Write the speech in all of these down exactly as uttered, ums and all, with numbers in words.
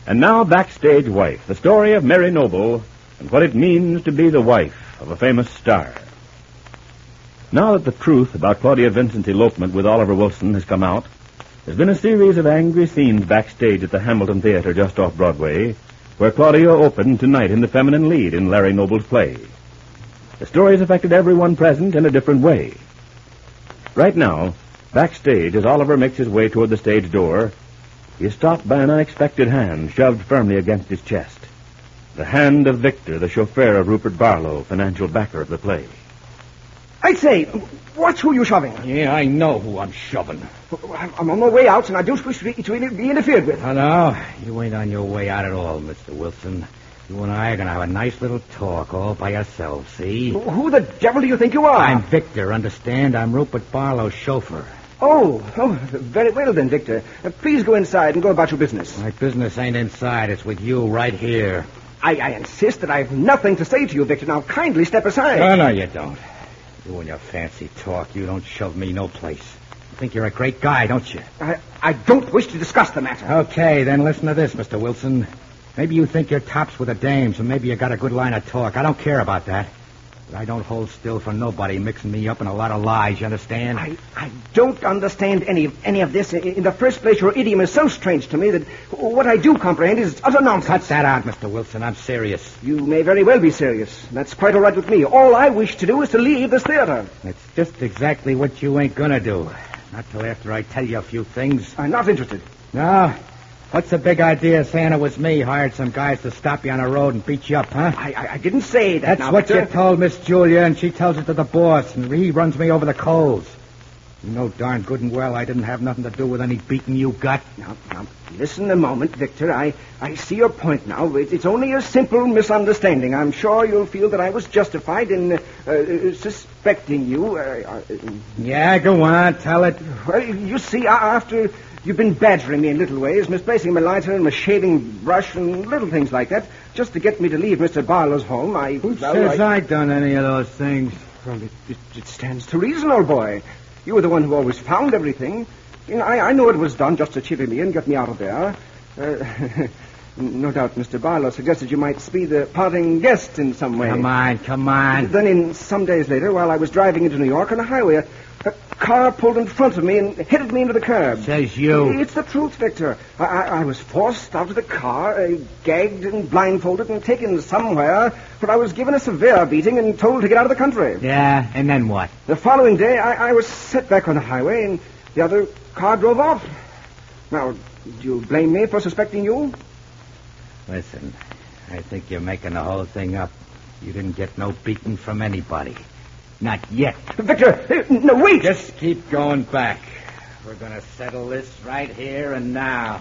And now, Backstage Wife, the story of Mary Noble and what it means to be the wife of a famous star. Now that the truth about Claudia Vincent's elopement with Oliver Wilson has come out, there's been a series of angry scenes backstage at the Hamilton Theater just off Broadway, where Claudia opened tonight in the feminine lead in Larry Noble's play. The story has affected everyone present in a different way. Right now, backstage, as Oliver makes his way toward the stage door, he is stopped by an unexpected hand shoved firmly against his chest. The hand of Victor, the chauffeur of Rupert Barlow, financial backer of the play. I say, watch who you're shoving. Yeah, I know who I'm shoving. I'm on my way out, and I don't wish to be, to be interfered with. Oh, no, you ain't on your way out at all, Mister Wilson. You and I are going to have a nice little talk all by ourselves, see? Who the devil do you think you are? I'm Victor, understand? I'm Rupert Barlow's chauffeur. Oh, oh, very well then, Victor. Uh, please go inside and go about your business. My business ain't inside. It's with you right here. I, I insist that I have nothing to say to you, Victor. Now, kindly step aside. No, no, you don't. You and your fancy talk, you don't shove me no place. You think you're a great guy, don't you? I, I don't wish to discuss the matter. Okay, then listen to this, Mister Wilson. Maybe you think you're tops with the dames, and maybe you got a good line of talk. I don't care about that. But I don't hold still for nobody mixing me up in a lot of lies, you understand? I, I don't understand any of, any of this. In the first place, your idiom is so strange to me that what I do comprehend is utter nonsense. Cut that out, Mister Wilson. I'm serious. You may very well be serious. That's quite all right with me. All I wish to do is to leave this theater. It's just exactly what you ain't gonna do. Not till after I tell you a few things. I'm not interested. No? What's the big idea saying it was me hired some guys to stop you on the road and beat you up, huh? I, I, I didn't say that. That's now, what Victor. you told Miss Julia, and she tells it to the boss, and he runs me over the coals. You know darn good and well I didn't have nothing to do with any beating you got. Now, now, listen a moment, Victor. I, I see your point now. It, it's only a simple misunderstanding. I'm sure you'll feel that I was justified in uh, uh, suspecting you. Uh, uh, yeah, go on, tell it. Well, you see, after you've been badgering me in little ways, misplacing my lighter and my shaving brush and little things like that, just to get me to leave Mister Barlow's home, I... Who well, says I... I done any of those things? Well, it, it, it stands to reason, old boy. You were the one who always found everything. You know, I, I know it was done just to chivvy me and get me out of there. Uh, no doubt Mister Barlow suggested you might be the parting guest in some way. Come on, come on. Then in some days later, while I was driving into New York on a highway, a, a car pulled in front of me and headed me into the curb. Says you. It's the truth, Victor. I, I, I was forced out of the car, uh, gagged and blindfolded and taken somewhere where I was given a severe beating and told to get out of the country. Yeah, and then what? The following day, I, I was set back on the highway and the other car drove off. Now, do you blame me for suspecting you? Listen, I think you're making the whole thing up. You didn't get no beating from anybody. Not yet. Victor, uh, no, wait! Just keep going back. We're going to settle this right here and now.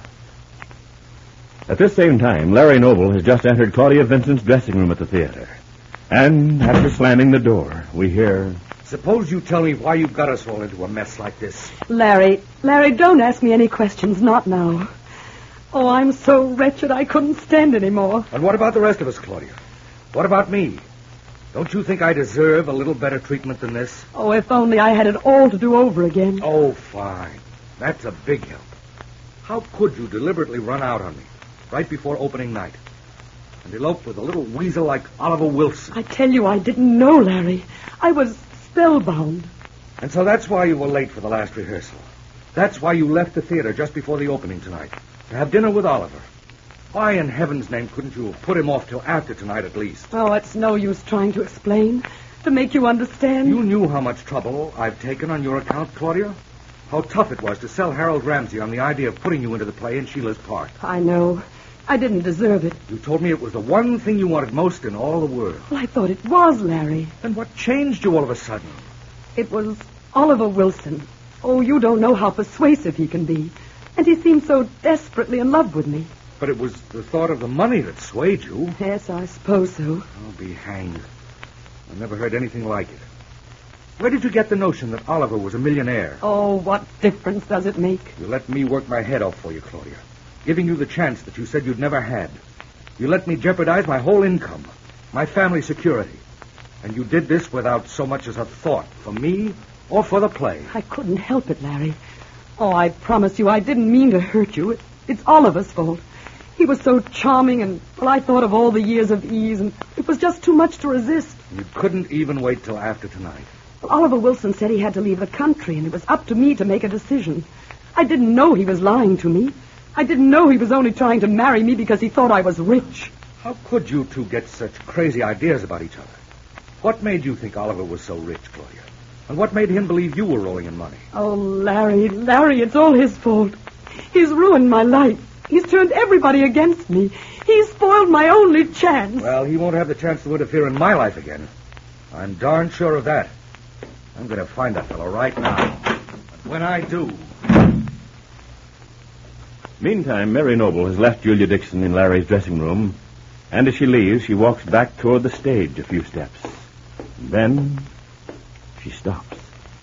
At this same time, Larry Noble has just entered Claudia Vincent's dressing room at the theater. And after slamming the door, we hear... Suppose you tell me why you've got us all into a mess like this. Larry, Larry, don't ask me any questions, not now. Oh, I'm so wretched I couldn't stand anymore. And what about the rest of us, Claudia? What about me? Don't you think I deserve a little better treatment than this? Oh, if only I had it all to do over again. Oh, fine. That's a big help. How could you deliberately run out on me right before opening night and elope with a little weasel like Oliver Wilson? I tell you, I didn't know, Larry. I was spellbound. And so that's why you were late for the last rehearsal. That's why you left the theater just before the opening tonight, to have dinner with Oliver. Why in heaven's name couldn't you have put him off till after tonight at least? Oh, it's no use trying to explain, to make you understand. You knew how much trouble I've taken on your account, Claudia? How tough it was to sell Harold Ramsey on the idea of putting you into the play in Sheila's part. I know. I didn't deserve it. You told me it was the one thing you wanted most in all the world. Well, I thought it was, Larry. Then what changed you all of a sudden? It was Oliver Wilson. Oh, you don't know how persuasive he can be. And he seemed so desperately in love with me. But it was the thought of the money that swayed you. Yes, I suppose so. I'll be hanged. I never heard anything like it. Where did you get the notion that Oliver was a millionaire? Oh, what difference does it make? You let me work my head off for you, Claudia, giving you the chance that you said you'd never had. You let me jeopardize my whole income, my family security. And you did this without so much as a thought for me or for the play. I couldn't help it, Larry. Oh, I promise you I didn't mean to hurt you. It, it's Oliver's fault. He was so charming, and, well, I thought of all the years of ease, and it was just too much to resist. You couldn't even wait till after tonight. Oliver Wilson said he had to leave the country, and it was up to me to make a decision. I didn't know he was lying to me. I didn't know he was only trying to marry me because he thought I was rich. How could you two get such crazy ideas about each other? What made you think Oliver was so rich, Claudia? And what made him believe you were rolling in money? Oh, Larry, Larry, it's all his fault. He's ruined my life. He's turned everybody against me. He's spoiled my only chance. Well, he won't have the chance to interfere in my life again. I'm darn sure of that. I'm going to find that fellow right now. But when I do... Meantime, Mary Noble has left Julia Dixon in Larry's dressing room, and as she leaves, she walks back toward the stage a few steps. And then she stops.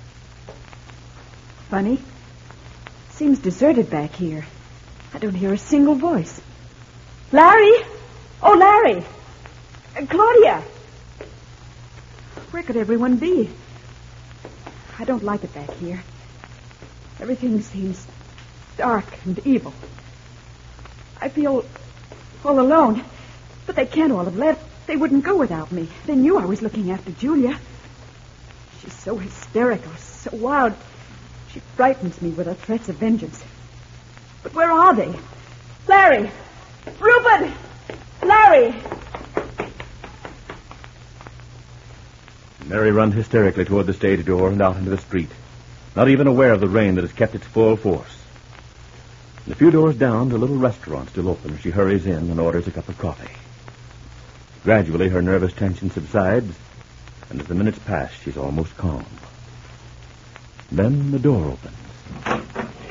Funny. Seems deserted back here. I don't hear a single voice. Larry! Oh, Larry! Uh, Claudia! Where could everyone be? I don't like it back here. Everything seems dark and evil. I feel all alone. But they can't all have left. They wouldn't go without me. They knew I was looking after Julia. She's so hysterical, so wild. She frightens me with her threats of vengeance. But where are they? Larry! Rupert! Larry! Mary runs hysterically toward the stage door and out into the street, not even aware of the rain that has kept its full force. And a few doors down, the little restaurant still open. She hurries in and orders a cup of coffee. Gradually, her nervous tension subsides, and as the minutes pass, she's almost calm. Then the door opens.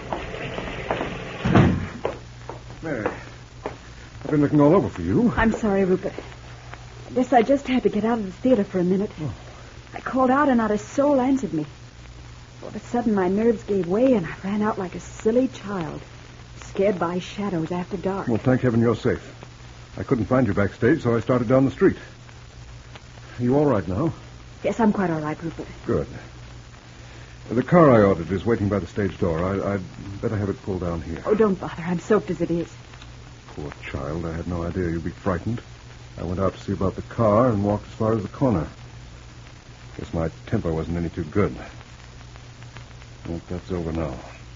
Mary, I've been looking all over for you. I'm sorry, Rupert. I guess I just had to get out of the theater for a minute. Oh. I called out and not a soul answered me. All of a sudden, my nerves gave way and I ran out like a silly child, scared by shadows after dark. Well, thank heaven you're safe. I couldn't find you backstage, so I started down the street. Are you all right now? Yes, I'm quite all right, Rupert. Good. The car I ordered is waiting by the stage door. I, I'd better have it pulled down here. Oh, don't bother. I'm soaked as it is. Poor child. I had no idea you'd be frightened. I went out to see about the car and walked as far as the corner. Guess my temper wasn't any too good. Well, that's over now.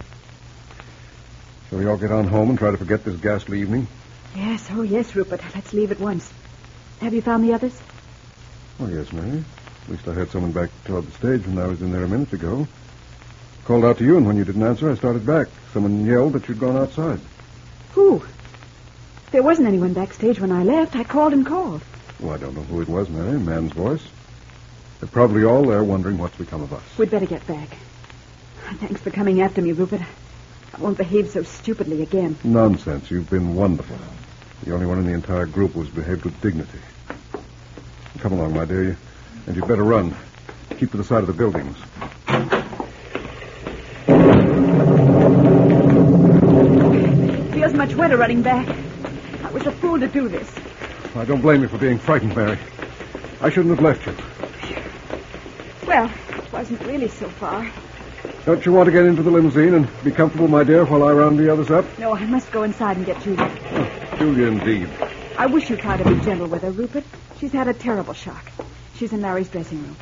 Shall we all get on home and try to forget this ghastly evening? Yes, oh yes, Rupert. Let's leave at once. Have you found the others? Oh, yes, Mary. At least I heard someone back toward the stage when I was in there a minute ago. Called out to you, and when you didn't answer, I started back. Someone yelled that you'd gone outside. Who? There wasn't anyone backstage when I left. I called and called. Well, I don't know who it was, Mary. A man's voice. They're probably all there wondering what's become of us. We'd better get back. Thanks for coming after me, Rupert. I won't behave so stupidly again. Nonsense. You've been wonderful. The only one in the entire group who's behaved with dignity. Come along, my dear. And you'd better run. Keep to the side of the buildings. Feels much wetter running back. I was a fool to do this. I don't blame you for being frightened, Mary. I shouldn't have left you. Well, it wasn't really so far. Don't you want to get into the limousine and be comfortable, my dear, while I round the others up? No, I must go inside and get Julia. Oh, Julia, indeed. I wish you'd try to be gentle with her, Rupert. She's had a terrible shock. She's in Larry's dressing room.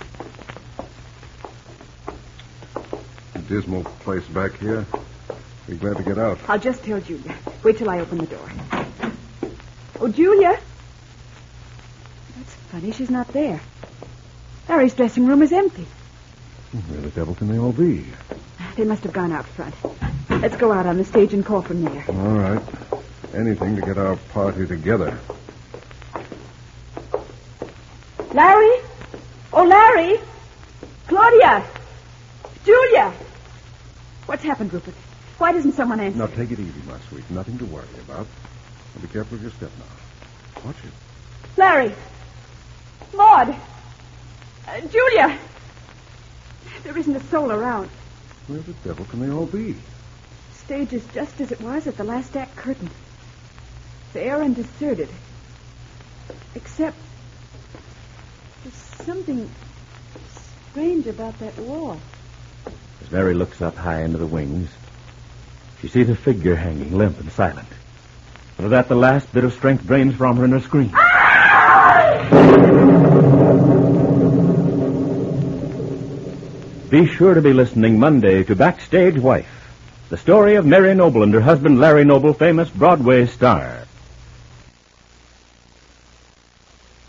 A dismal place back here. Be glad to get out. I'll just tell Julia. Wait till I open the door. Oh, Julia! That's funny. She's not there. Larry's dressing room is empty. Where the devil can they all be? They must have gone out front. Let's go out on the stage and call from there. All right. Anything to get our party together. Larry? Oh, Larry! Claudia! Julia! What's happened, Rupert? Why doesn't someone answer? Now, take it easy, my sweet. Nothing to worry about. Now, be careful of your step now. Watch it. Larry! Maud! Uh, Julia! There isn't a soul around. Where the devil can they all be? The stage is just as it was at the last act curtain. Bare and deserted. Except there's something strange about that wall. As Mary looks up high into the wings, she sees a figure hanging limp and silent. For that the last bit of strength drains from her in her scream. Be sure to be listening Monday to Backstage Wife, the story of Mary Noble and her husband Larry Noble, famous Broadway star.